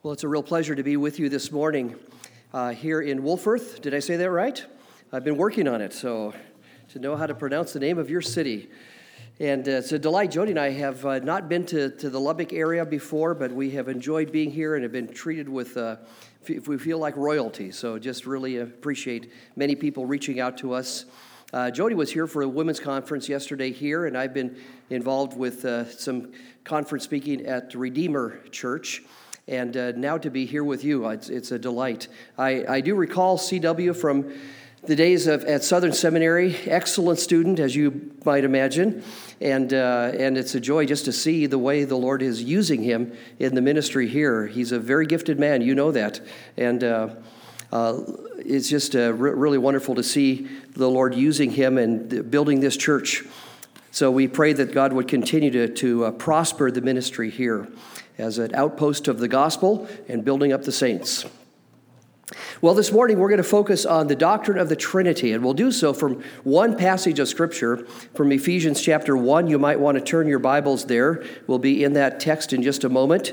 Well, it's a real pleasure to be with you this morning here in Wolfforth. Did I say that right? I've been working on it, so to know how to pronounce the name of your city. And it's a delight. Jody and I have not been to the Lubbock area before, but we have enjoyed being here and have been treated with, we feel like royalty. So just really appreciate many people reaching out to us. Jody was here for a women's conference yesterday here, and I've been involved with some conference speaking at Redeemer Church. And now to be here with you, it's a delight. I do recall CW from the days at Southern Seminary, excellent student, as you might imagine, and it's a joy just to see the way the Lord is using him in the ministry here. He's a very gifted man, you know that, and it's just really wonderful to see the Lord using him and building this church. So we pray that God would continue to prosper the ministry here as an outpost of the gospel and building up the saints. Well, this morning we're going to focus on the doctrine of the Trinity, and we'll do so from one passage of Scripture from Ephesians chapter 1. You might want to turn your Bibles there. We'll be in that text in just a moment.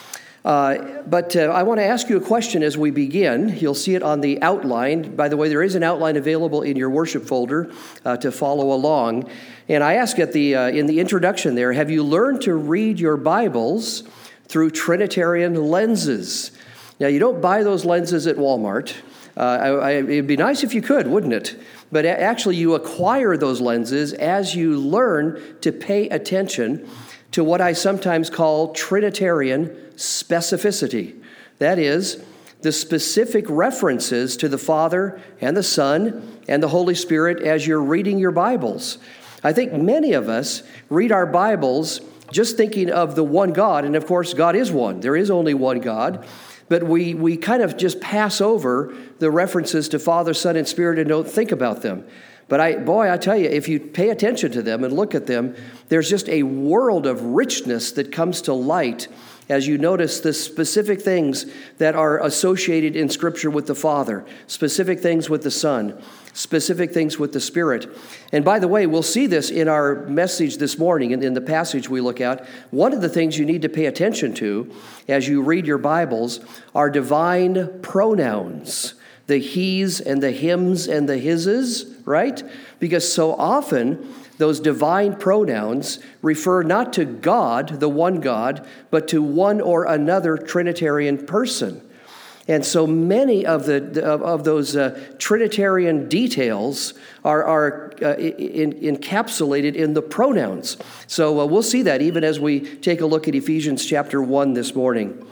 But I want to ask you a question as we begin. You'll see it on the outline. By the way, there is an outline available in your worship folder to follow along. And I ask in the introduction there, have you learned to read your Bibles through Trinitarian lenses? Now, you don't buy those lenses at Walmart. It'd be nice if you could, wouldn't it? But actually, you acquire those lenses as you learn to pay attention to what I sometimes call Trinitarian specificity. That is, the specific references to the Father and the Son and the Holy Spirit as you're reading your Bibles. I think many of us read our Bibles just thinking of the one God, and of course, God is one. There is only one God. But we kind of just pass over the references to Father, Son, and Spirit and don't think about them. But I tell you, if you pay attention to them and look at them, there's just a world of richness that comes to light as you notice the specific things that are associated in Scripture with the Father, specific things with the Son, specific things with the Spirit. And by the way, we'll see this in our message this morning and in the passage we look at. One of the things you need to pay attention to as you read your Bibles are divine pronouns, the he's and the hims and the hises, right? Because so often those divine pronouns refer not to God, the one God, but to one or another Trinitarian person. And so many of those Trinitarian details are encapsulated in the pronouns. So we'll see that even as we take a look at Ephesians chapter 1 this morning.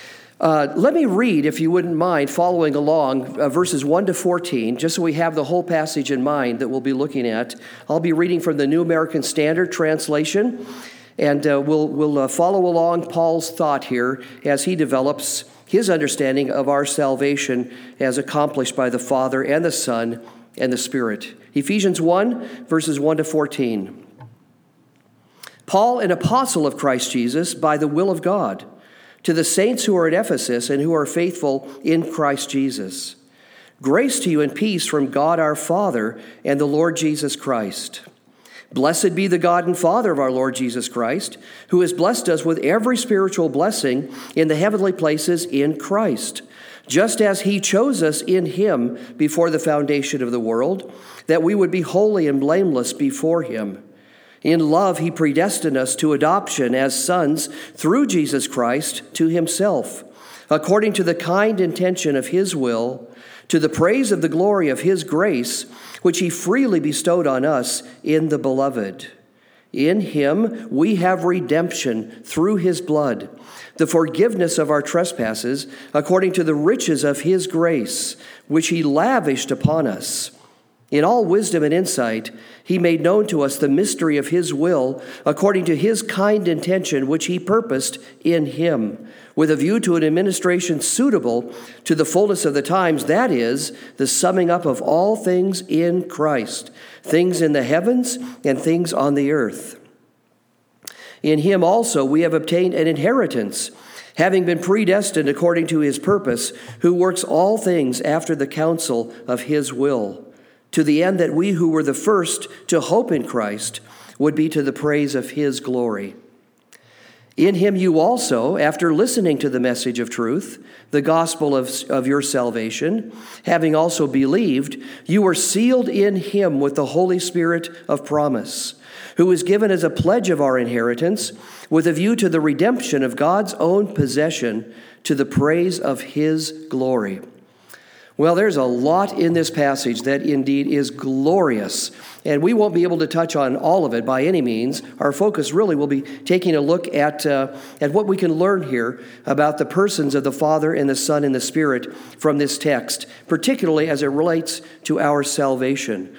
Let me read, if you wouldn't mind, following along verses 1 to 14, just so we have the whole passage in mind that we'll be looking at. I'll be reading from the New American Standard Translation, and we'll follow along Paul's thought here as he develops his understanding of our salvation as accomplished by the Father and the Son and the Spirit. Ephesians 1, verses 1 to 14. Paul, an apostle of Christ Jesus, by the will of God, to the saints who are at Ephesus and who are faithful in Christ Jesus. Grace to you and peace from God our Father and the Lord Jesus Christ. Blessed be the God and Father of our Lord Jesus Christ, who has blessed us with every spiritual blessing in the heavenly places in Christ, just as he chose us in him before the foundation of the world, that we would be holy and blameless before him. In love, he predestined us to adoption as sons through Jesus Christ to himself, according to the kind intention of his will, to the praise of the glory of his grace, which he freely bestowed on us in the Beloved. In him we have redemption through his blood, the forgiveness of our trespasses, according to the riches of his grace, which he lavished upon us. In all wisdom and insight, he made known to us the mystery of his will, according to his kind intention, which he purposed in him, with a view to an administration suitable to the fullness of the times, that is, the summing up of all things in Christ, things in the heavens and things on the earth. In him also we have obtained an inheritance, having been predestined according to his purpose, who works all things after the counsel of his will, to the end that we who were the first to hope in Christ would be to the praise of his glory. In him you also, after listening to the message of truth, the gospel of your salvation, having also believed, you were sealed in him with the Holy Spirit of promise, who is given as a pledge of our inheritance, with a view to the redemption of God's own possession, to the praise of his glory. Well, there's a lot in this passage that indeed is glorious, and we won't be able to touch on all of it by any means. Our focus really will be taking a look at what we can learn here about the persons of the Father and the Son and the Spirit from this text, particularly as it relates to our salvation.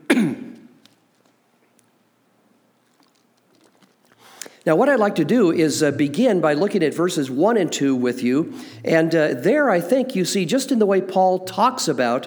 Now, what I'd like to do is begin by looking at verses 1 and 2 with you. And there, I think you see, just in the way Paul talks about,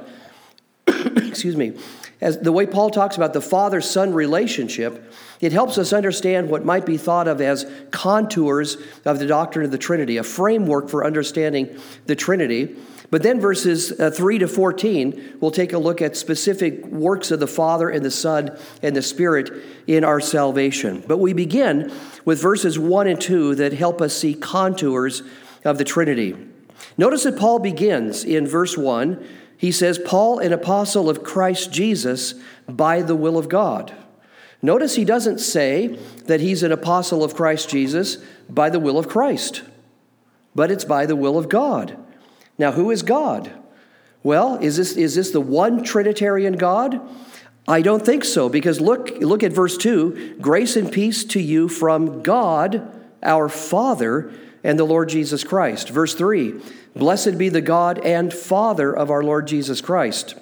as the way Paul talks about the Father-Son relationship, it helps us understand what might be thought of as contours of the doctrine of the Trinity, a framework for understanding the Trinity. But then verses 3 to 14, we'll take a look at specific works of the Father and the Son and the Spirit in our salvation. But we begin with verses 1 and 2 that help us see contours of the Trinity. Notice that Paul begins in verse 1. He says, Paul, an apostle of Christ Jesus, by the will of God. Notice he doesn't say that he's an apostle of Christ Jesus by the will of Christ, but it's by the will of God. Now, who is God? Well, is this the one Trinitarian God? I don't think so, because look at verse 2. Grace and peace to you from God, our Father, and the Lord Jesus Christ. Verse 3. Blessed be the God and Father of our Lord Jesus Christ.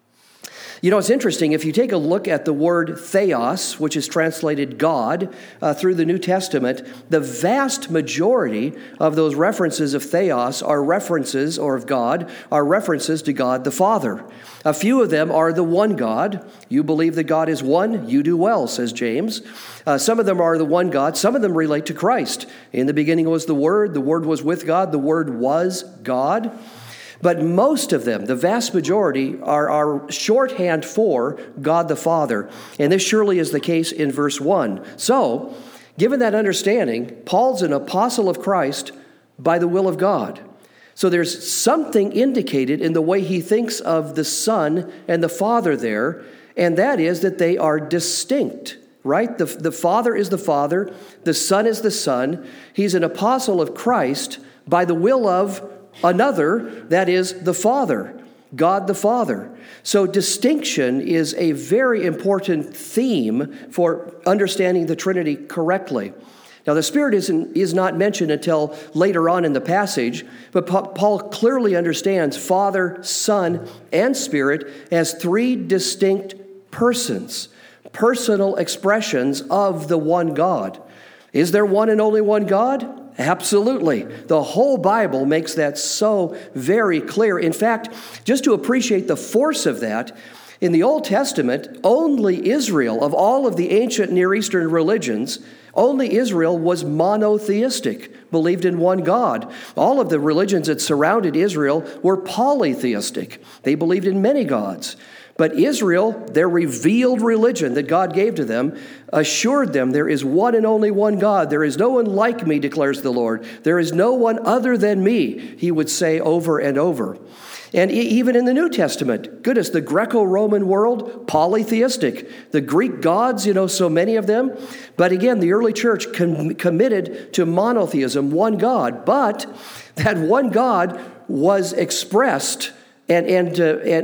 You know, it's interesting, if you take a look at the word theos, which is translated God, through the New Testament, the vast majority of those references of theos are references, or of God, are references to God the Father. A few of them are the one God. You believe that God is one, you do well, says James. Some of them are the one God. Some of them relate to Christ. In the beginning was the Word was with God, the Word was God. But most of them, the vast majority, are shorthand for God the Father. And this surely is the case in verse 1. So, given that understanding, Paul's an apostle of Christ by the will of God. So there's something indicated in the way he thinks of the Son and the Father there, and that is that they are distinct, right? The Father is the Father, the Son is the Son. He's an apostle of Christ by the will of another, that is the Father, God the Father. So distinction is a very important theme for understanding the Trinity correctly. Now, the Spirit is not mentioned until later on in the passage, but Paul clearly understands Father, Son, and Spirit as three distinct persons, personal expressions of the one God. Is there one and only one God? Absolutely. The whole Bible makes that so very clear. In fact, just to appreciate the force of that, in the Old Testament, only Israel, of all of the ancient Near Eastern religions, only Israel was monotheistic, believed in one God. All of the religions that surrounded Israel were polytheistic. They believed in many gods. But Israel, their revealed religion that God gave to them, assured them there is one and only one God. There is no one like me, declares the Lord. There is no one other than me, he would say over and over. And even in the New Testament, goodness, the Greco-Roman world, polytheistic. The Greek gods, so many of them. But again, the early church committed to monotheism, one God. But that one God was expressed and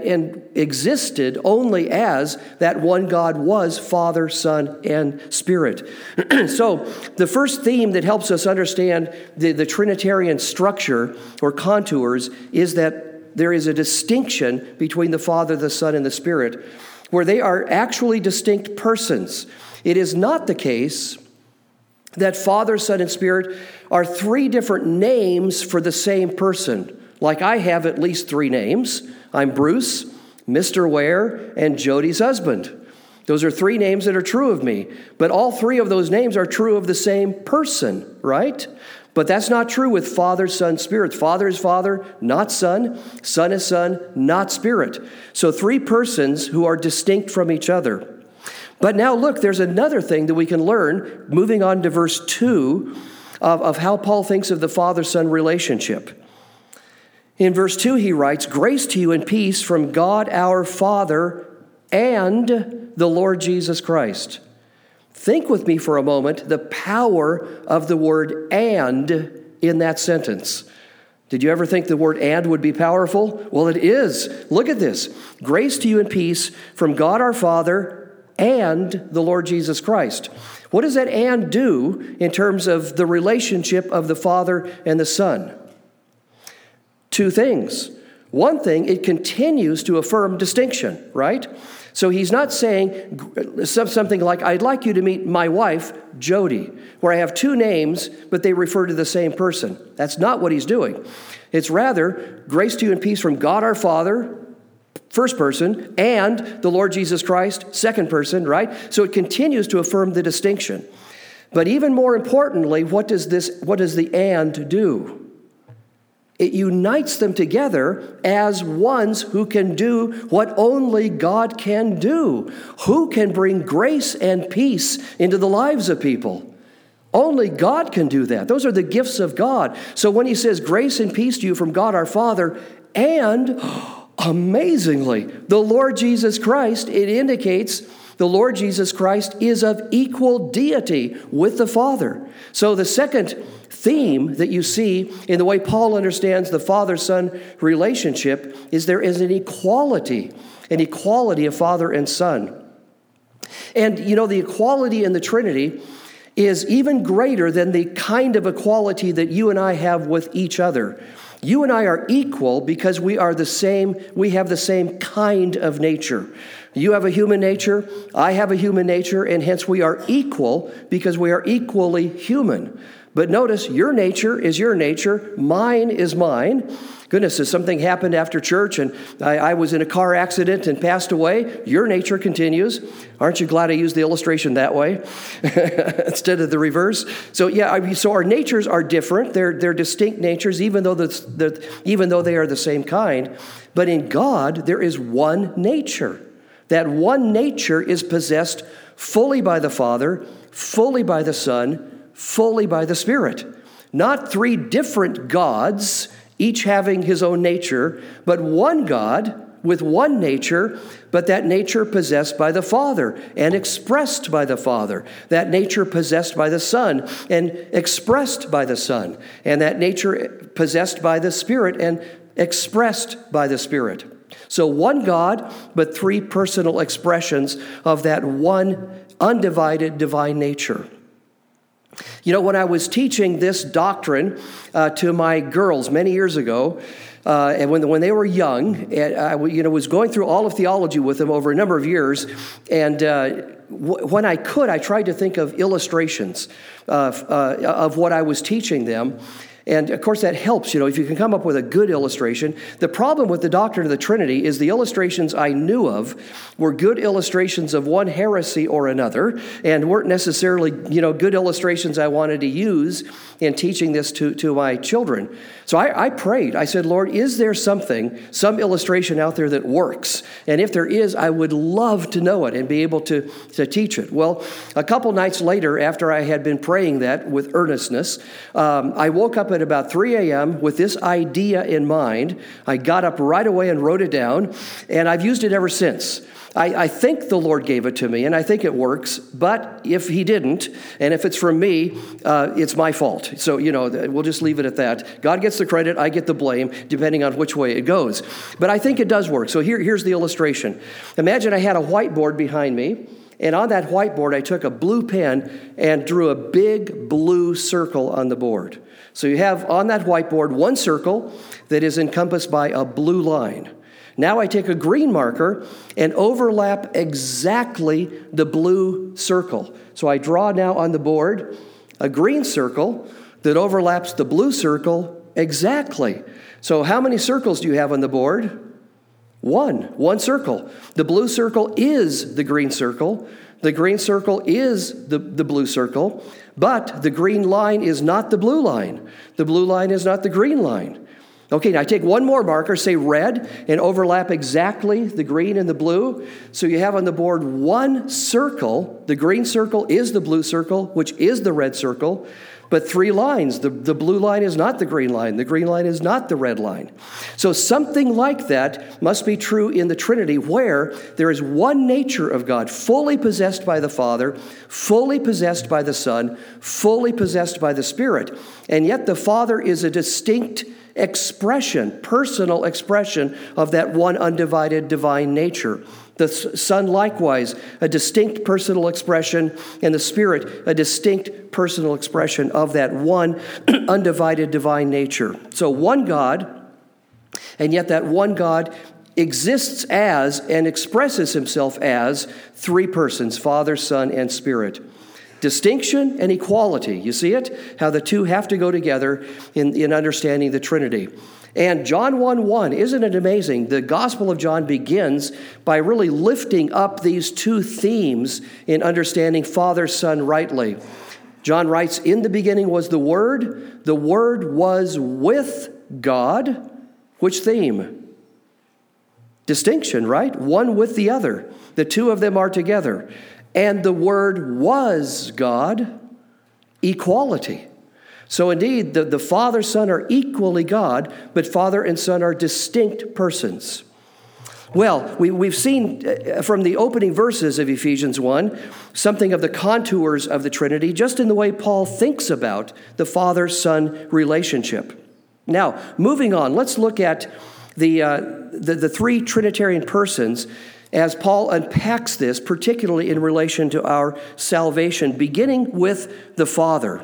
existed only as that one God was Father, Son, and Spirit. So the first theme that helps us understand the Trinitarian structure or contours is that there is a distinction between the Father, the Son, and the Spirit, where they are actually distinct persons. It is not the case that Father, Son, and Spirit are three different names for the same person. Like I have at least three names. I'm Bruce, Mr. Ware, and Jody's husband. Those are three names that are true of me. But all three of those names are true of the same person, right? But that's not true with Father, Son, Spirit. Father is Father, not Son. Son is Son, not Spirit. So three persons who are distinct from each other. But now look, there's another thing that we can learn, moving on to verse 2, of how Paul thinks of the Father-Son relationship. In verse 2, he writes, "Grace to you and peace from God our Father and the Lord Jesus Christ." Think with me for a moment the power of the word "and" in that sentence. Did you ever think the word "and" would be powerful? Well, it is. Look at this. Grace to you and peace from God our Father and the Lord Jesus Christ. What does that "and" do in terms of the relationship of the Father and the Son? Two things. One thing, it continues to affirm distinction, right? So he's not saying something like, "I'd like you to meet my wife, Jody," where I have two names, but they refer to the same person. That's not what he's doing. It's rather, grace to you and peace from God our Father, first person, and the Lord Jesus Christ, second person, right? So it continues to affirm the distinction. But even more importantly, what does the "and" do? It unites them together as ones who can do what only God can do. Who can bring grace and peace into the lives of people? Only God can do that. Those are the gifts of God. So when he says grace and peace to you from God our Father and, amazingly, the Lord Jesus Christ, it indicates the Lord Jesus Christ is of equal deity with the Father. So the second theme that you see in the way Paul understands the Father-Son relationship is there is an equality of Father and Son. And, the equality in the Trinity is even greater than the kind of equality that you and I have with each other. You and I are equal because we have the same kind of nature. You have a human nature, I have a human nature, and hence we are equal because we are equally human. But notice, your nature is your nature, mine is mine. Goodness, if something happened after church and I was in a car accident and passed away, your nature continues. Aren't you glad I used the illustration that way instead of the reverse? So so our natures are different. They're distinct natures, even though they are the same kind. But in God, there is one nature. That one nature is possessed fully by the Father, fully by the Son, fully by the Spirit. Not three different gods, each having his own nature, but one God with one nature, but that nature possessed by the Father and expressed by the Father. That nature possessed by the Son and expressed by the Son. And that nature possessed by the Spirit and expressed by the Spirit. So one God, but three personal expressions of that one undivided divine nature. When I was teaching this doctrine to my girls many years ago, and when they were young, and I was going through all of theology with them over a number of years, and when I could, I tried to think of illustrations of what I was teaching them. And, of course, that helps, if you can come up with a good illustration. The problem with the doctrine of the Trinity is the illustrations I knew of were good illustrations of one heresy or another and weren't necessarily, good illustrations I wanted to use in teaching this to my children. So I prayed. I said, Lord, is there some illustration out there that works? And if there is, I would love to know it and be able to teach it. Well, a couple nights later, after I had been praying that with earnestness, I woke up at about 3 a.m. with this idea in mind. I got up right away and wrote it down, and I've used it ever since. I think the Lord gave it to me, and I think it works, but if he didn't, and if it's from me, it's my fault. So, we'll just leave it at that. God gets the credit, I get the blame, depending on which way it goes. But I think it does work. So here's the illustration. Imagine I had a whiteboard behind me, and on that whiteboard, I took a blue pen and drew a big blue circle on the board. So you have on that whiteboard one circle that is encompassed by a blue line. Now I take a green marker and overlap exactly the blue circle. So I draw now on the board a green circle that overlaps the blue circle exactly. So how many circles do you have on the board? One circle. The blue circle is the green circle. The green circle is the blue circle, but the green line is not the blue line. The blue line is not the green line. Okay, now I take one more marker, say red, and overlap exactly the green and the blue. So you have on the board one circle. The green circle is the blue circle, which is the red circle. but three lines. The blue line is not the green line. The green line is not the red line. So something like that must be true in the Trinity, where there is one nature of God, fully possessed by the Father, fully possessed by the Son, fully possessed by the Spirit. And yet the Father is a distinct expression, personal expression of that one undivided divine nature. The Son likewise, a distinct personal expression, and the Spirit, a distinct personal expression of that one undivided divine nature. So one God, and yet that one God exists as and expresses himself as three persons, Father, Son, and Spirit. Distinction and equality. You see it? How the two have to go together in understanding the Trinity. And John 1:1, isn't it amazing? The Gospel of John begins by really lifting up these two themes in understanding Father, Son rightly. John writes, "In the beginning was the Word was with God." Which theme? Distinction, right? One with the other. The two of them are together. And the Word was God. Equality. So indeed, the Father, Son are equally God, but Father and Son are distinct persons. Well, we've seen from the opening verses of Ephesians 1 something of the contours of the Trinity, just in the way Paul thinks about the Father-Son relationship. Now, moving on, let's look at the three Trinitarian persons as Paul unpacks this, particularly in relation to our salvation, beginning with the Father.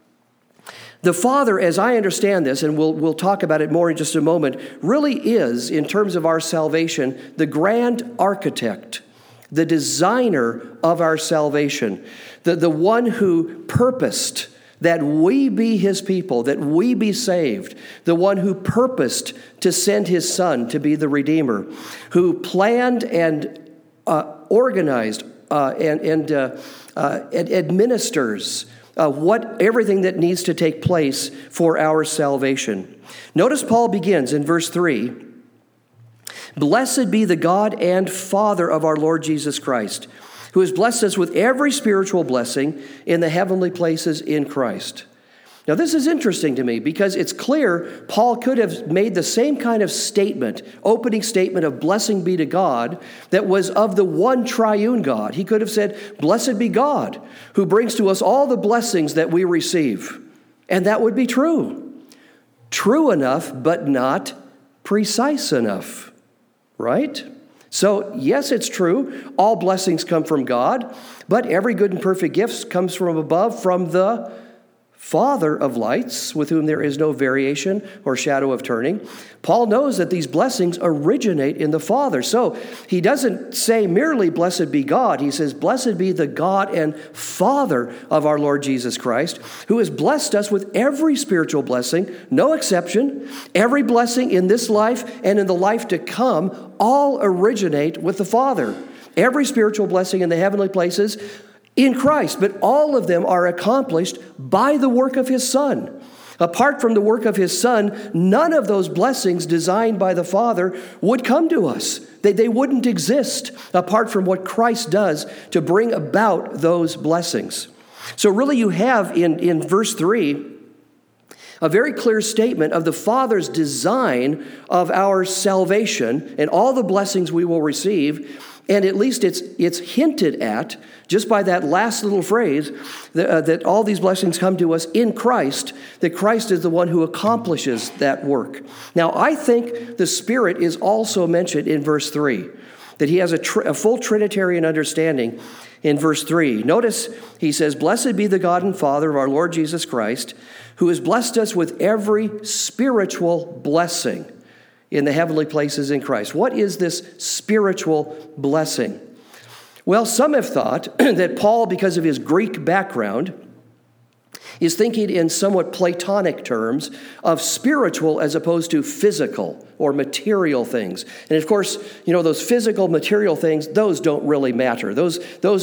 The Father, as I understand this, and we'll talk about it more in just a moment, really is, in terms of our salvation, the grand architect, the designer of our salvation, the one who purposed that we be his people, that we be saved, the one who purposed to send his Son to be the Redeemer, who planned and organized and administers everything that needs to take place for our salvation. Notice Paul begins in verse 3, "Blessed be the God and Father of our Lord Jesus Christ, who has blessed us with every spiritual blessing in the heavenly places in Christ." Now, this is interesting to me because it's clear Paul could have made the same kind of statement, opening statement of blessing be to God, that was of the one triune God. He could have said, "Blessed be God, who brings to us all the blessings that we receive." And that would be true. True enough, but not precise enough, right? So, yes, it's true. All blessings come from God, but every good and perfect gift comes from above, from the Father of lights, with whom there is no variation or shadow of turning. Paul knows that these blessings originate in the Father. So he doesn't say merely, "Blessed be God." He says, "Blessed be the God and Father of our Lord Jesus Christ, who has blessed us with every spiritual blessing," no exception. Every blessing in this life and in the life to come all originate with the Father. Every spiritual blessing in the heavenly places in Christ, but all of them are accomplished by the work of his Son. Apart from the work of his Son, none of those blessings designed by the Father would come to us. They wouldn't exist apart from what Christ does to bring about those blessings. So really you have in verse 3 a very clear statement of the Father's design of our salvation and all the blessings we will receive. And at least it's hinted at, just by that last little phrase, that all these blessings come to us in Christ, that Christ is the one who accomplishes that work. Now, I think the Spirit is also mentioned in verse 3, that he has a full Trinitarian understanding in verse 3. Notice he says, "Blessed be the God and Father of our Lord Jesus Christ, who has blessed us with every spiritual blessing in the heavenly places in Christ." What is this spiritual blessing? Well, some have thought that Paul, because of his Greek background, is thinking in somewhat Platonic terms of spiritual as opposed to physical or material things. And of course, those physical, material things, those don't really matter. Those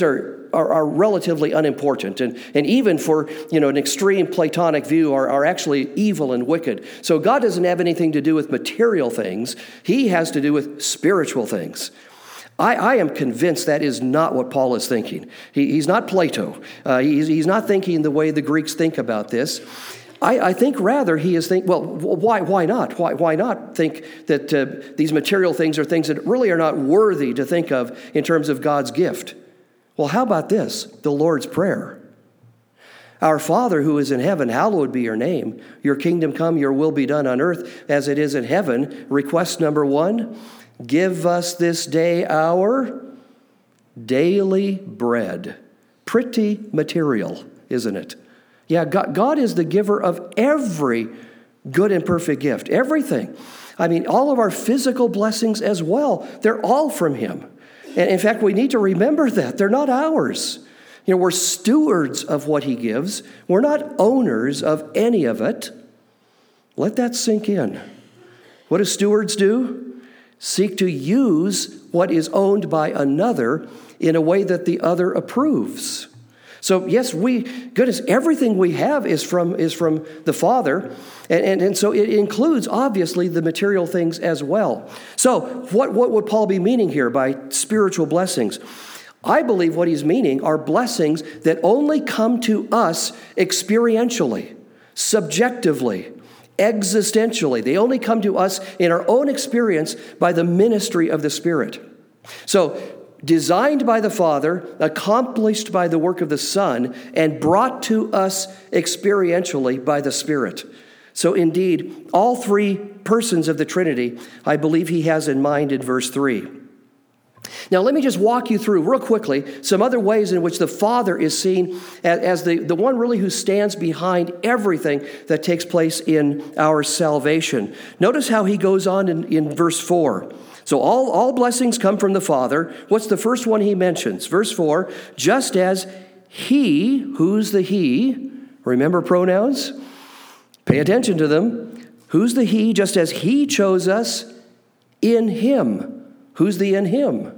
are relatively unimportant. And even for, an extreme Platonic view are actually evil and wicked. So God doesn't have anything to do with material things. He has to do with spiritual things. I am convinced that is not what Paul is thinking. He's not Plato. He's not thinking the way the Greeks think about this. I think rather he is thinking, well, why not? Why not think that these material things are things that really are not worthy to think of in terms of God's gift? Well, how about this? The Lord's Prayer. Our Father who is in heaven, hallowed be your name. Your kingdom come, your will be done on earth as it is in heaven. Request number 1, give us this day our daily bread. Pretty material, isn't it? Yeah, God is the giver of every good and perfect gift, everything. I mean, all of our physical blessings as well, they're all from him. And in fact, we need to remember that. They're not ours. You know, we're stewards of what he gives. We're not owners of any of it. Let that sink in. What do stewards do? Seek to use what is owned by another in a way that the other approves. So yes, everything we have is from the Father, and so it includes obviously the material things as well. So what would Paul be meaning here by spiritual blessings? I believe what he's meaning are blessings that only come to us experientially, subjectively, existentially. They only come to us in our own experience by the ministry of the Spirit. So designed by the Father, accomplished by the work of the Son, and brought to us experientially by the Spirit. So indeed, all 3 persons of the Trinity, I believe he has in mind in verse 3. Now let me just walk you through real quickly some other ways in which the Father is seen as the one really who stands behind everything that takes place in our salvation. Notice how he goes on in verse 4. So all blessings come from the Father. What's the first one he mentions? Verse 4, just as he, who's the he? Remember pronouns? Pay attention to them. Who's the he? Just as he chose us in him. Who's the in him?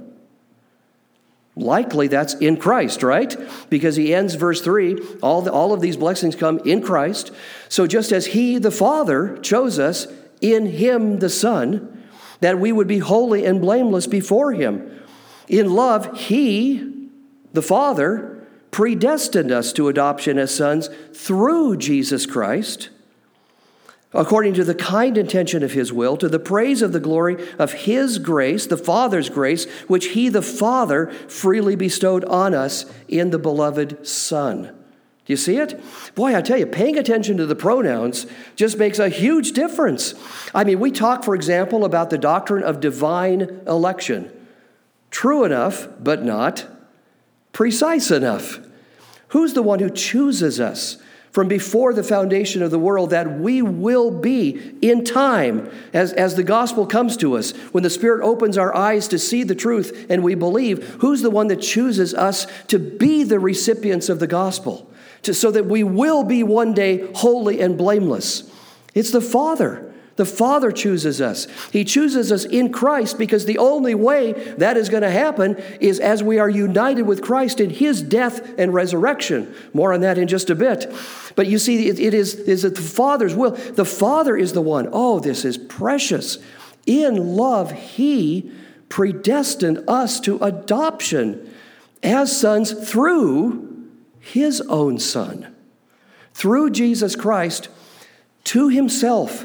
Likely that's in Christ, right? Because he ends verse 3, all of these blessings come in Christ. So just as he, the Father, chose us in him, the Son, that we would be holy and blameless before him. In love, he, the Father, predestined us to adoption as sons through Jesus Christ, according to the kind intention of his will, to the praise of the glory of his grace, the Father's grace, which he, the Father, freely bestowed on us in the beloved Son. Do you see it? Boy, I tell you, paying attention to the pronouns just makes a huge difference. I mean, we talk, for example, about the doctrine of divine election. True enough, but not precise enough. Who's the one who chooses us from before the foundation of the world that we will be in time as the gospel comes to us, when the Spirit opens our eyes to see the truth and we believe? Who's the one that chooses us to be the recipients of the gospel? So that we will be one day holy and blameless. It's the Father. The Father chooses us. He chooses us in Christ because the only way that is going to happen is as we are united with Christ in his death and resurrection. More on that in just a bit. But you see, it is the Father's will. The Father is the one. Oh, this is precious. In love, he predestined us to adoption as sons through his own Son, through Jesus Christ, to himself.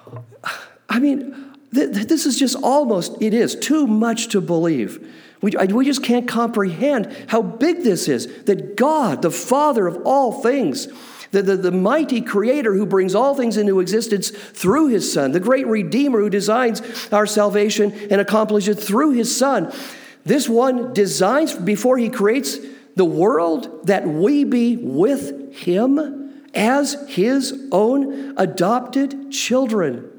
I mean, this is just it is too much to believe. We just can't comprehend how big this is, that God, the Father of all things, the mighty Creator who brings all things into existence through his Son, the great Redeemer who designs our salvation and accomplishes it through his Son. This one designs before he creates the world that we be with him as his own adopted children.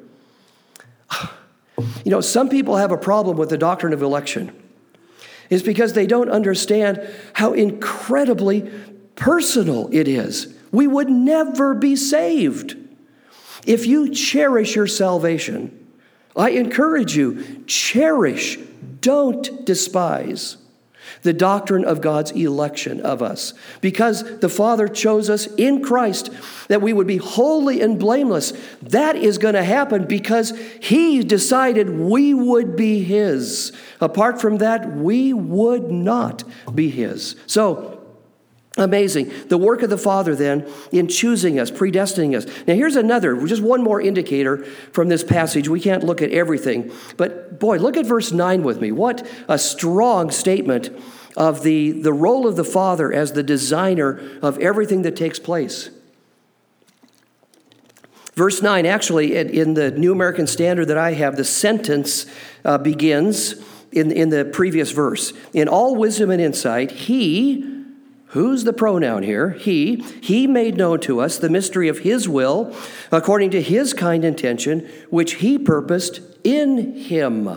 You know, some people have a problem with the doctrine of election. It's because they don't understand how incredibly personal it is. We would never be saved. If you cherish your salvation, I encourage you, cherish, don't despise. The doctrine of God's election of us. Because the Father chose us in Christ that we would be holy and blameless. That is going to happen because He decided we would be His. Apart from that, we would not be His. So, amazing. The work of the Father then in choosing us, predestining us. Now here's another, just one more indicator from this passage. We can't look at everything, but boy, look at verse 9 with me. What a strong statement of the role of the Father as the designer of everything that takes place. Verse 9, actually, in the New American Standard that I have, the sentence begins in the previous verse. In all wisdom and insight, He... Who's the pronoun here? He made known to us the mystery of His will, according to His kind intention, which He purposed in Him.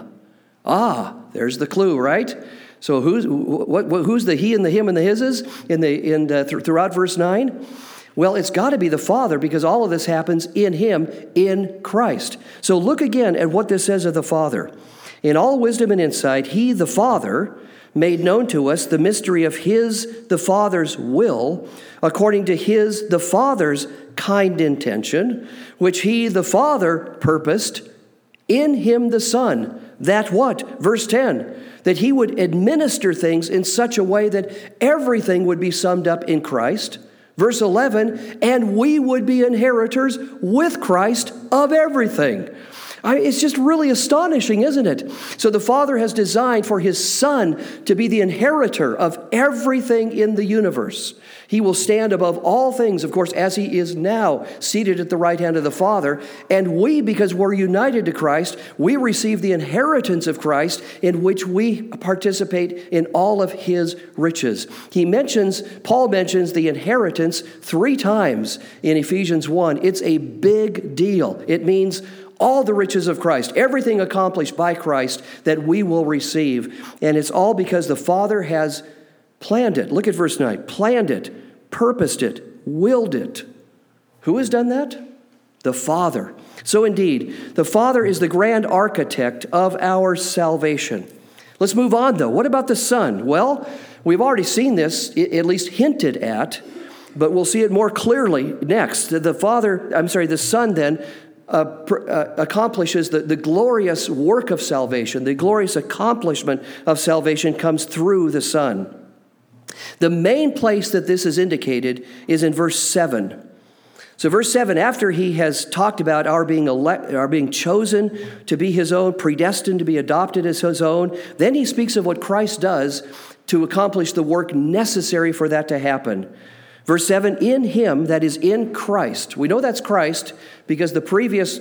There's the clue, right? So who's the He and the Him and the Hises throughout verse 9? Well, it's got to be the Father because all of this happens in Him, in Christ. So look again at what this says of the Father. In all wisdom and insight, He, the Father, made known to us the mystery of His, the Father's will, according to His, the Father's kind intention, which He, the Father, purposed in Him, the Son. That what? Verse 10, that He would administer things in such a way that everything would be summed up in Christ. Verse 11, and we would be inheritors with Christ of everything. It's just really astonishing, isn't it? So the Father has designed for His Son to be the inheritor of everything in the universe. He will stand above all things, of course, as He is now seated at the right hand of the Father. And we, because we're united to Christ, we receive the inheritance of Christ in which we participate in all of His riches. Paul mentions the inheritance 3 times in Ephesians 1. It's a big deal. It means all the riches of Christ, everything accomplished by Christ that we will receive. And it's all because the Father has planned it. Look at verse 9. Planned it, purposed it, willed it. Who has done that? The Father. So indeed, the Father is the grand architect of our salvation. Let's move on, though. What about the Son? Well, we've already seen this, at least hinted at, but we'll see it more clearly next. The Son then accomplishes the glorious work of salvation. The glorious accomplishment of salvation comes through the Son. The main place that this is indicated is in verse 7. So verse 7, after He has talked about our being chosen to be His own, predestined to be adopted as His own, then He speaks of what Christ does to accomplish the work necessary for that to happen. Verse 7, in Him, that is in Christ. We know that's Christ because the previous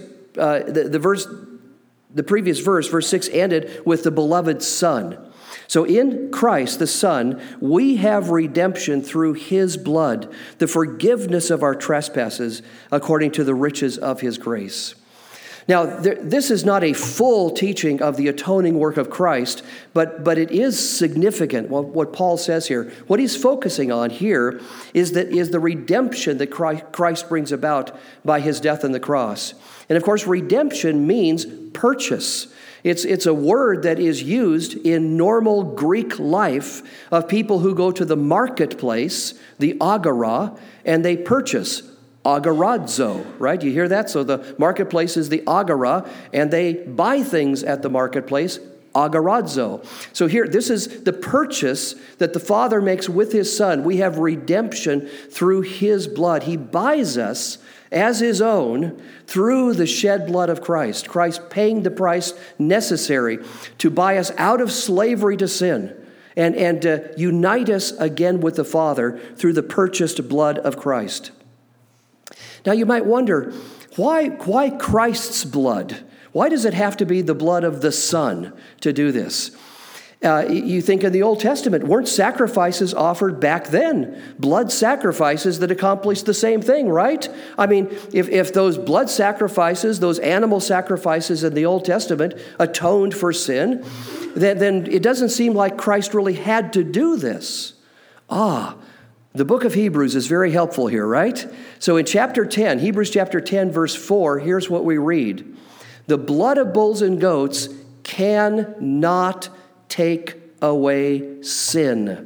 verse, verse 6, ended with the beloved Son. So in Christ, the Son, we have redemption through His blood, the forgiveness of our trespasses according to the riches of His grace. Now, this is not a full teaching of the atoning work of Christ, but it is significant, what Paul says here. What he's focusing on here is the redemption that Christ brings about by His death on the cross. And of course, redemption means purchase. It's a word that is used in normal Greek life of people who go to the marketplace, the agora, and they purchase. Agorazo, right? You hear that? So the marketplace is the agora, and they buy things at the marketplace, agorazo. So here, this is the purchase that the Father makes with His Son. We have redemption through His blood. He buys us as His own through the shed blood of Christ. Christ paying the price necessary to buy us out of slavery to sin and unite us again with the Father through the purchased blood of Christ. Now you might wonder, why Christ's blood? Why does it have to be the blood of the Son to do this? You think in the Old Testament, weren't sacrifices offered back then? Blood sacrifices that accomplished the same thing, right? I mean, if those blood sacrifices, those animal sacrifices in the Old Testament atoned for sin, then it doesn't seem like Christ really had to do this. The book of Hebrews is very helpful here, right? So in chapter 10, Hebrews chapter 10, verse 4, here's what we read. The blood of bulls and goats cannot take away sin.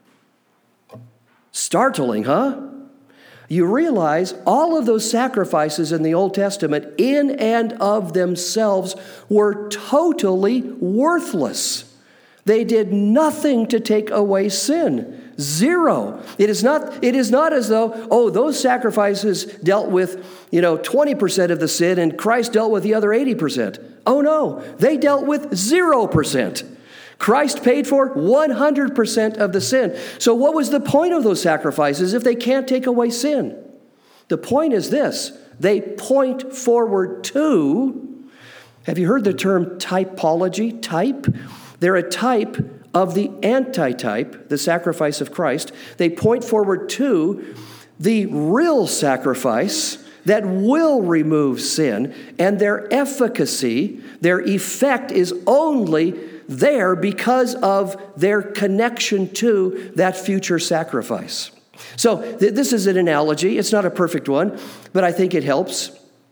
Startling, huh? You realize all of those sacrifices in the Old Testament, in and of themselves, were totally worthless. They did nothing to take away sin. Zero. It is not as though, those sacrifices dealt with, 20% of the sin and Christ dealt with the other 80%. Oh no, they dealt with 0%. Christ paid for 100% of the sin. So what was the point of those sacrifices if they can't take away sin? The point is this: they point forward to, have you heard the term typology? Type? They're a type of the antitype, the sacrifice of Christ. They point forward to the real sacrifice that will remove sin, and their efficacy, their effect is only there because of their connection to that future sacrifice. So this is an analogy. It's not a perfect one, but I think it helps.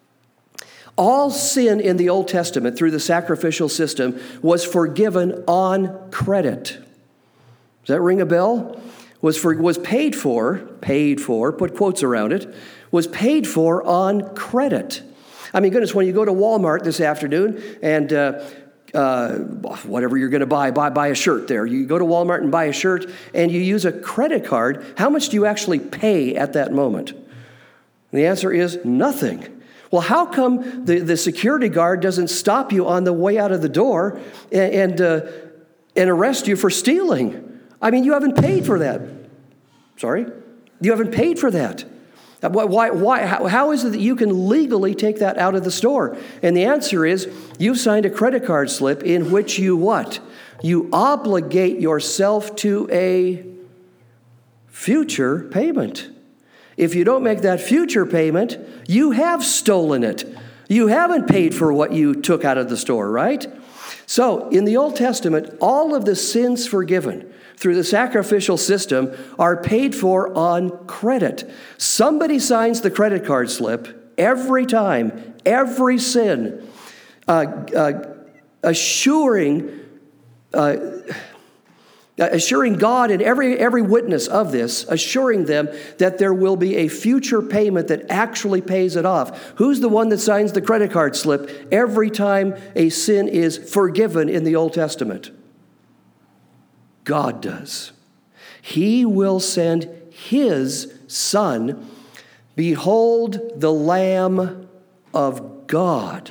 All sin in the Old Testament through the sacrificial system was forgiven on credit. Does that ring a bell? Was paid for, put quotes around it, was paid for on credit. I mean, goodness, when you go to Walmart this afternoon and whatever you're going to buy a shirt there. You go to Walmart and buy a shirt and you use a credit card. How much do you actually pay at that moment? And the answer is nothing. Well, how come the security guard doesn't stop you on the way out of the door and arrest you for stealing? I mean, you haven't paid for that. Sorry? You haven't paid for that. Why? How is it that you can legally take that out of the store? And the answer is, you've signed a credit card slip in which you what? You obligate yourself to a future payment. If you don't make that future payment, you have stolen it. You haven't paid for what you took out of the store, right? So, in the Old Testament, all of the sins forgiven through the sacrificial system are paid for on credit. Somebody signs the credit card slip every time, every sin, assuring God and every witness of this, assuring them that there will be a future payment that actually pays it off. Who's the one that signs the credit card slip every time a sin is forgiven in the Old Testament? God does. He will send His Son. Behold the Lamb of God,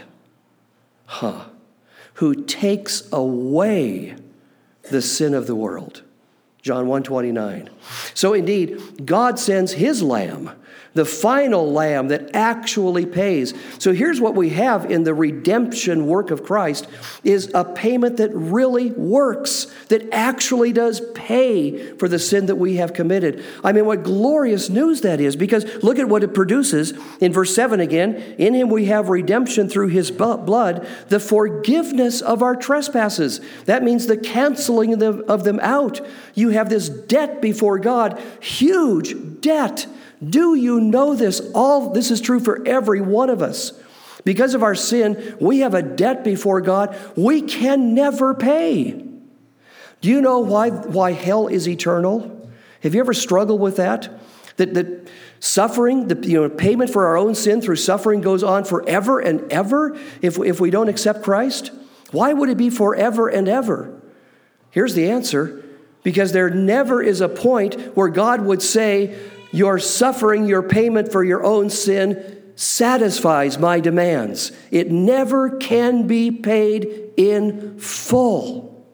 who takes away the sin of the world. John 1:29. So indeed, God sends His Lamb, the final Lamb that actually pays. So here's what we have in the redemption work of Christ is a payment that really works, that actually does pay for the sin that we have committed. I mean, what glorious news that is, because look at what it produces in verse 7 again. In Him we have redemption through His blood, the forgiveness of our trespasses. That means the canceling of them out. You have this debt before God, huge debt. Do you know this? All this is true for every one of us. Because of our sin, we have a debt before God we can never pay. Do you know why hell is eternal? Have you ever struggled with that? That suffering, the payment for our own sin through suffering goes on forever and ever if we don't accept Christ? Why would it be forever and ever? Here's the answer. Because there never is a point where God would say, your suffering, your payment for your own sin satisfies my demands. It never can be paid in full.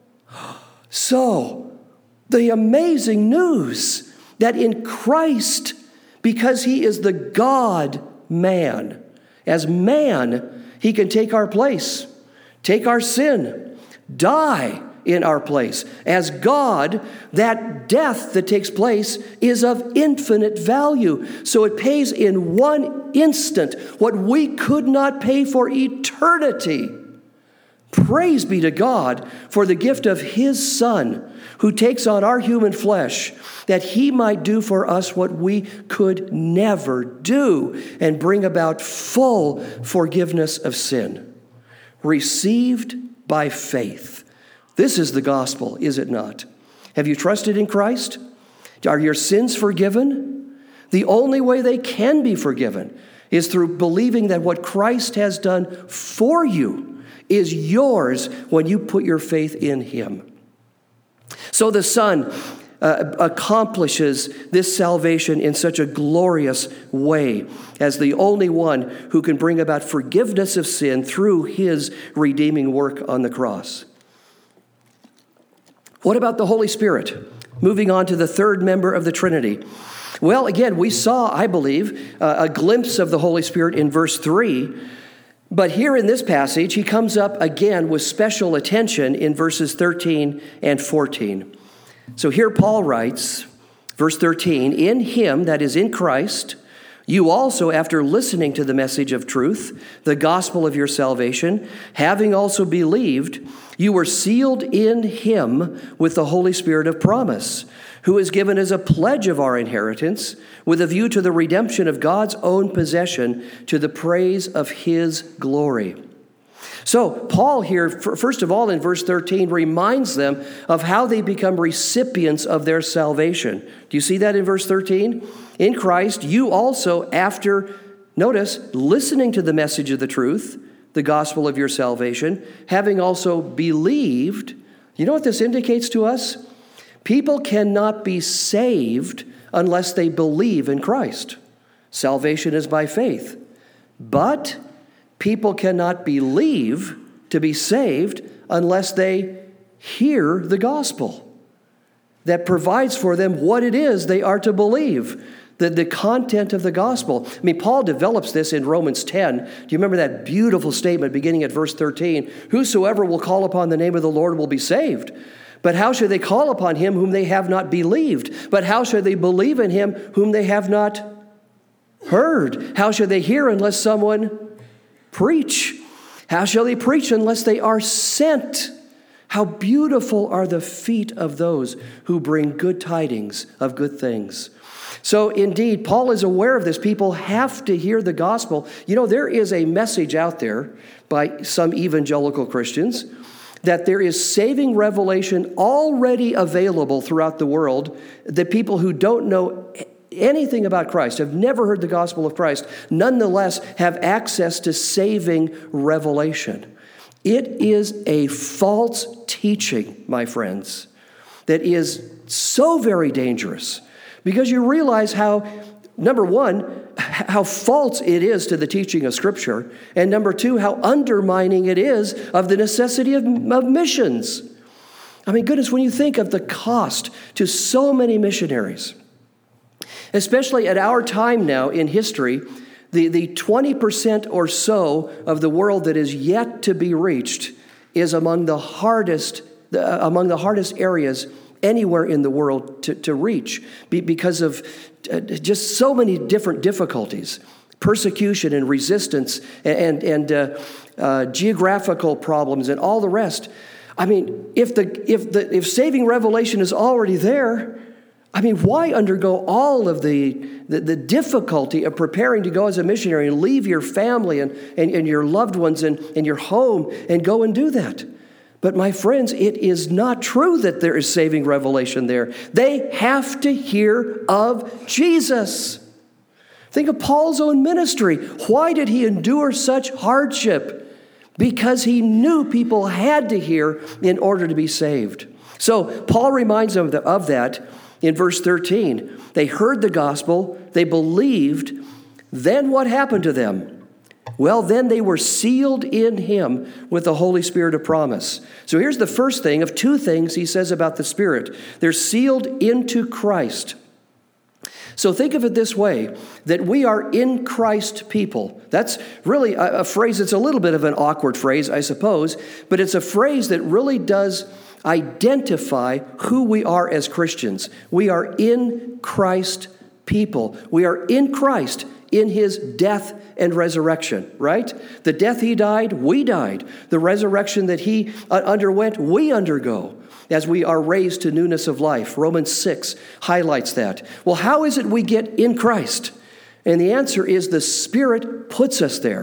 So, the amazing news that in Christ, because He is the God-man, as man, He can take our place, take our sin, die in our place. As God, that death that takes place is of infinite value. So it pays in one instant what we could not pay for eternity. Praise be to God for the gift of His Son, who takes on our human flesh, that He might do for us what we could never do and bring about full forgiveness of sin. Received by faith. This is the gospel, is it not? Have you trusted in Christ? Are your sins forgiven? The only way they can be forgiven is through believing that what Christ has done for you is yours when you put your faith in him. So the Son accomplishes this salvation in such a glorious way as the only one who can bring about forgiveness of sin through his redeeming work on the cross. What about the Holy Spirit? Moving on to the third member of the Trinity. Well, again, we saw, I believe, a glimpse of the Holy Spirit in verse 3. But here in this passage, he comes up again with special attention in verses 13 and 14. So here Paul writes, verse 13, "In him," that is in Christ, "you also, after listening to the message of truth, the gospel of your salvation, having also believed, you were sealed in him with the Holy Spirit of promise, who is given as a pledge of our inheritance, with a view to the redemption of God's own possession, to the praise of his glory." So Paul here, first of all, in verse 13, reminds them of how they become recipients of their salvation. Do you see that in verse 13? In Christ, you also, after, notice, listening to the message of the truth, the gospel of your salvation, having also believed. You know what this indicates to us? People cannot be saved unless they believe in Christ. Salvation is by faith. But people cannot believe to be saved unless they hear the gospel that provides for them what it is they are to believe, the content of the gospel. I mean, Paul develops this in Romans 10. Do you remember that beautiful statement beginning at verse 13? "Whosoever will call upon the name of the Lord will be saved. But how should they call upon him whom they have not believed? But how should they believe in him whom they have not heard? How should they hear unless someone preach? How shall they preach unless they are sent? How beautiful are the feet of those who bring good tidings of good things." So indeed, Paul is aware of this. People have to hear the gospel. You know, there is a message out there by some evangelical Christians that there is saving revelation already available throughout the world, that people who don't know anything about Christ, have never heard the gospel of Christ, nonetheless have access to saving revelation. It is a false teaching, my friends, that is so very dangerous, because you realize how, number one, how false it is to the teaching of Scripture, and number two, how undermining it is of the necessity of missions. I mean, goodness, when you think of the cost to so many missionaries, especially at our time now in history, the 20% or so of the world that is yet to be reached is among the hardest areas anywhere in the world to reach, because of just so many different difficulties, persecution and resistance and geographical problems and all the rest. I mean, if saving revelation is already there, I mean, why undergo all of the difficulty of preparing to go as a missionary and leave your family and your loved ones and your home and go and do that? But my friends, it is not true that there is saving revelation there. They have to hear of Jesus. Think of Paul's own ministry. Why did he endure such hardship? Because he knew people had to hear in order to be saved. So Paul reminds them of that in verse 13. They heard the gospel, they believed, then what happened to them? Well, then they were sealed in him with the Holy Spirit of promise. So here's the first thing of two things he says about the Spirit. They're sealed into Christ. So think of it this way, that we are in Christ people. That's really a phrase that's a little bit of an awkward phrase, I suppose, but it's a phrase that really does identify who we are as Christians. We are in Christ people. We are in Christ in his death and resurrection, right? The death he died, we died. The resurrection that he underwent, we undergo as we are raised to newness of life. Romans 6 highlights that. Well, how is it we get in Christ? And the answer is the Spirit puts us there.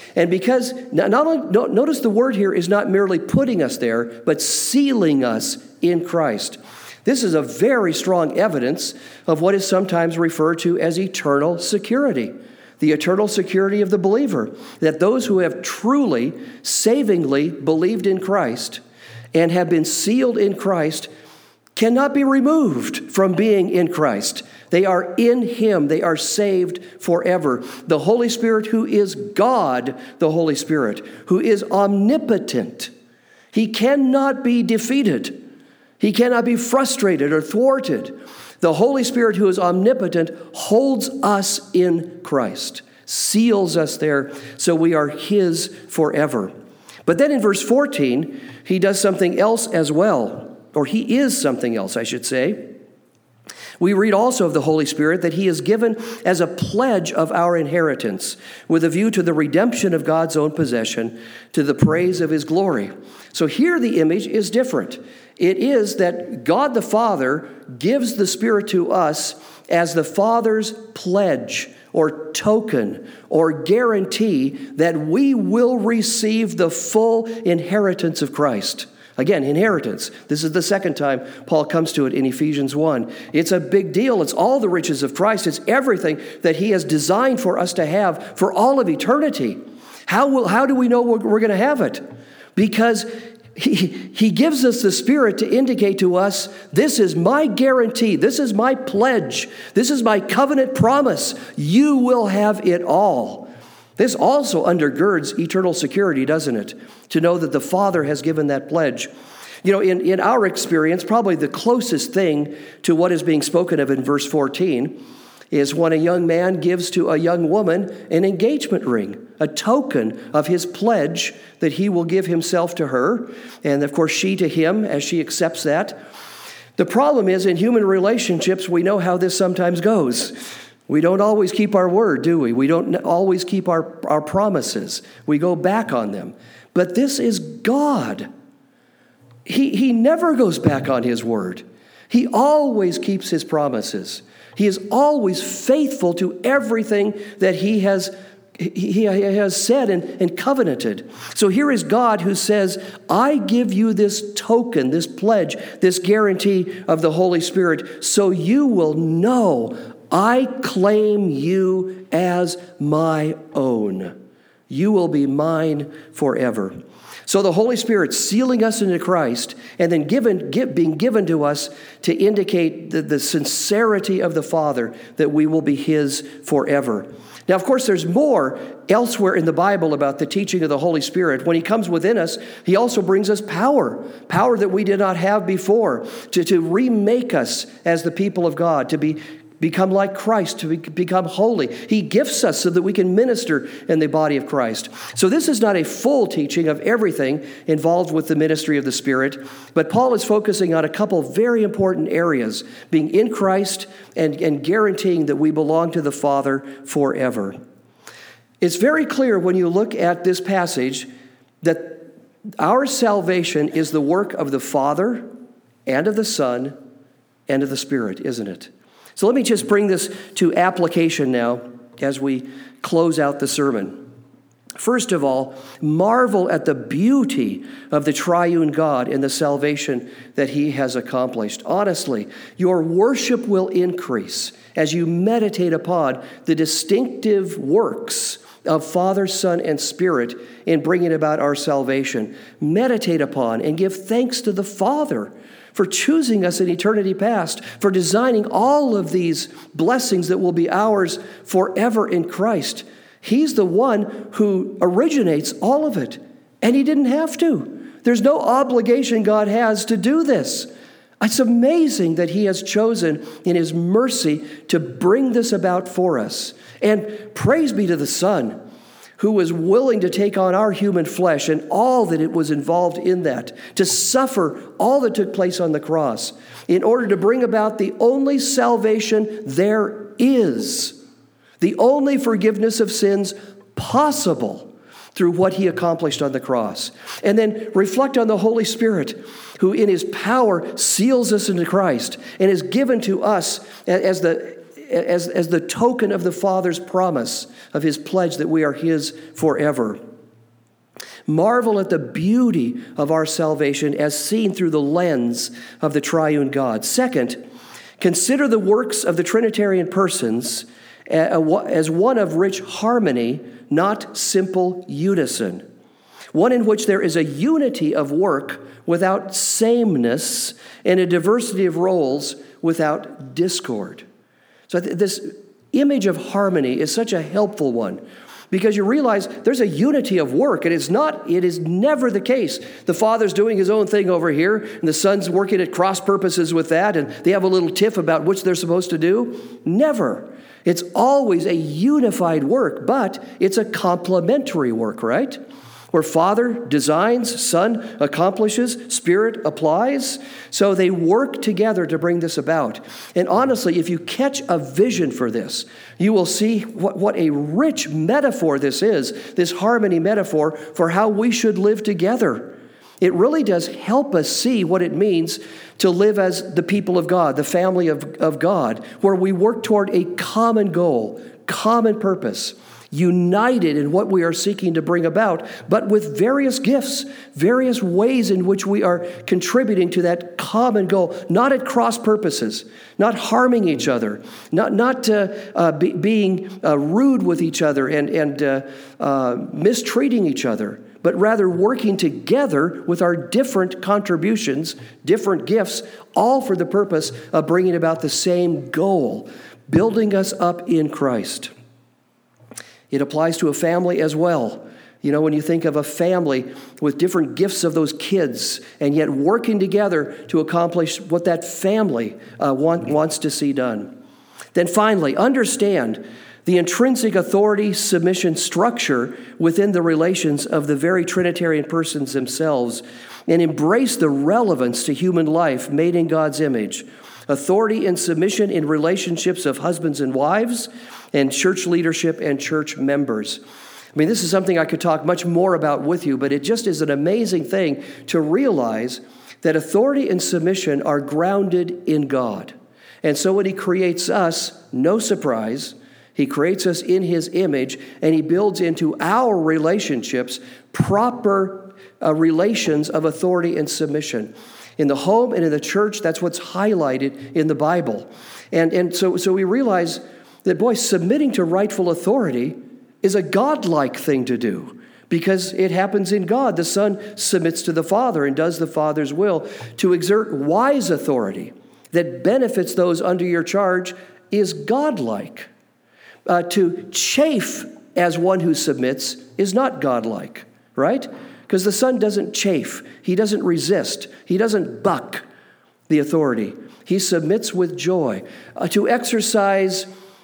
And because, notice the word here is not merely putting us there, but sealing us in Christ. This is a very strong evidence of what is sometimes referred to as eternal security. The eternal security of the believer, that those who have truly, savingly believed in Christ and have been sealed in Christ cannot be removed from being in Christ. They are in Him. They are saved forever. The Holy Spirit, who is God, the Holy Spirit, who is omnipotent, He cannot be defeated. He cannot be frustrated or thwarted. The Holy Spirit, who is omnipotent, holds us in Christ, seals us there, so we are His forever. But then in verse 14, He does something else as well, or He is something else, I should say. We read also of the Holy Spirit that He is given as a pledge of our inheritance with a view to the redemption of God's own possession, to the praise of His glory. So here the image is different. It is that God the Father gives the Spirit to us as the Father's pledge or token or guarantee that we will receive the full inheritance of Christ. Again, inheritance. This is the second time Paul comes to it in Ephesians 1. It's a big deal. It's all the riches of Christ. It's everything that He has designed for us to have for all of eternity. How do we know we're going to have it? Because He gives us the Spirit to indicate to us, this is my guarantee, this is my pledge, this is my covenant promise. You will have it all. This also undergirds eternal security, doesn't it? To know that the Father has given that pledge. You know, in our experience, probably the closest thing to what is being spoken of in verse 14 is when a young man gives to a young woman an engagement ring, a token of his pledge that he will give himself to her, and of course she to him as she accepts that. The problem is, in human relationships, we know how this sometimes goes. We don't always keep our word, do we? We don't always keep our promises. We go back on them. But this is God. He never goes back on His word. He always keeps His promises. He is always faithful to everything that He has said and covenanted. So here is God who says, I give you this token, this pledge, this guarantee of the Holy Spirit, so you will know I claim you as my own. You will be mine forever. So the Holy Spirit sealing us into Christ and then being given to us to indicate the sincerity of the Father, that we will be His forever. Now, of course, there's more elsewhere in the Bible about the teaching of the Holy Spirit. When He comes within us, He also brings us power that we did not have before, to remake us as the people of God, to become like Christ, to become holy. He gifts us so that we can minister in the body of Christ. So this is not a full teaching of everything involved with the ministry of the Spirit, but Paul is focusing on a couple very important areas, being in Christ and guaranteeing that we belong to the Father forever. It's very clear when you look at this passage that our salvation is the work of the Father and of the Son and of the Spirit, isn't it? So let me just bring this to application now as we close out the sermon. First of all, marvel at the beauty of the triune God and the salvation that He has accomplished. Honestly, your worship will increase as you meditate upon the distinctive works of Father, Son, and Spirit in bringing about our salvation. Meditate upon and give thanks to the Father for choosing us in eternity past, for designing all of these blessings that will be ours forever in Christ. He's the one who originates all of it, and He didn't have to. There's no obligation God has to do this. It's amazing that He has chosen in His mercy to bring this about for us. And praise be to the Son, who was willing to take on our human flesh and all that it was involved in that, to suffer all that took place on the cross in order to bring about the only salvation there is, the only forgiveness of sins possible through what He accomplished on the cross. And then reflect on the Holy Spirit, who in His power seals us into Christ and is given to us as as the token of the Father's promise, of his pledge that we are his forever. Marvel at the beauty of our salvation as seen through the lens of the triune God. Second, consider the works of the Trinitarian persons as one of rich harmony, not simple unison. One in which there is a unity of work without sameness and a diversity of roles without discord. So this image of harmony is such a helpful one, because you realize there's a unity of work, and it is never the case. The Father's doing his own thing over here, and the Son's working at cross purposes with that, and they have a little tiff about which they're supposed to do. Never. It's always a unified work, but it's a complementary work, right? Where Father designs, Son accomplishes, Spirit applies. So they work together to bring this about. And honestly, if you catch a vision for this, you will see what a rich metaphor this is, this harmony metaphor for how we should live together. It really does help us see what it means to live as the people of God, the family of God, where we work toward a common goal, common purpose, united in what we are seeking to bring about, but with various gifts, various ways in which we are contributing to that common goal, not at cross purposes, not harming each other, not being rude with each other and mistreating each other, but rather working together with our different contributions, different gifts, all for the purpose of bringing about the same goal, building us up in Christ. It applies to a family as well. You know, when you think of a family with different gifts of those kids and yet working together to accomplish what that family wants to see done. Then finally, understand the intrinsic authority submission structure within the relations of the very Trinitarian persons themselves, and embrace the relevance to human life made in God's image. Authority and submission in relationships of husbands and wives, and church leadership and church members. I mean, this is something I could talk much more about with you, but it just is an amazing thing to realize that authority and submission are grounded in God. And so when he creates us, no surprise, he creates us in his image, and he builds into our relationships proper relations of authority and submission. In the home and in the church, that's what's highlighted in the Bible. And so we realize that, boy, submitting to rightful authority is a godlike thing to do because it happens in God. The Son submits to the Father and does the Father's will. To exert wise authority that benefits those under your charge is godlike. To chafe as one who submits is not godlike, right? Because the Son doesn't chafe. He doesn't resist. He doesn't buck the authority. He submits with joy. To exercise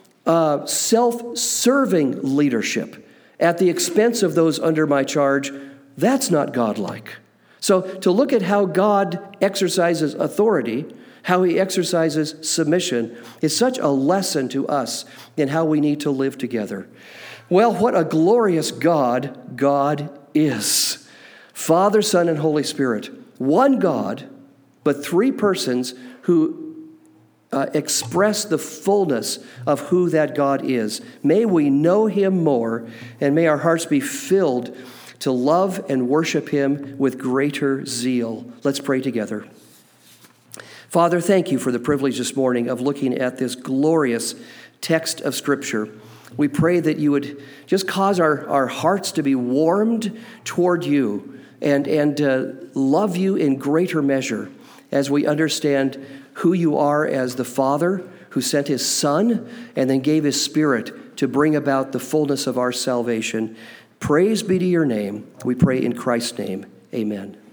self-serving leadership at the expense of those under my charge, that's not godlike. So to look at how God exercises authority, how he exercises submission, is such a lesson to us in how we need to live together. Well, what a glorious God God is. Father, Son, and Holy Spirit. One God, but three persons who express the fullness of who that God is. May we know him more, and may our hearts be filled to love and worship him with greater zeal. Let's pray together. Father, thank you for the privilege this morning of looking at this glorious text of Scripture. We pray that you would just cause our hearts to be warmed toward you and love you in greater measure as we understand who you are as the Father who sent his Son and then gave his Spirit to bring about the fullness of our salvation. Praise be to your name. We pray in Christ's name. Amen.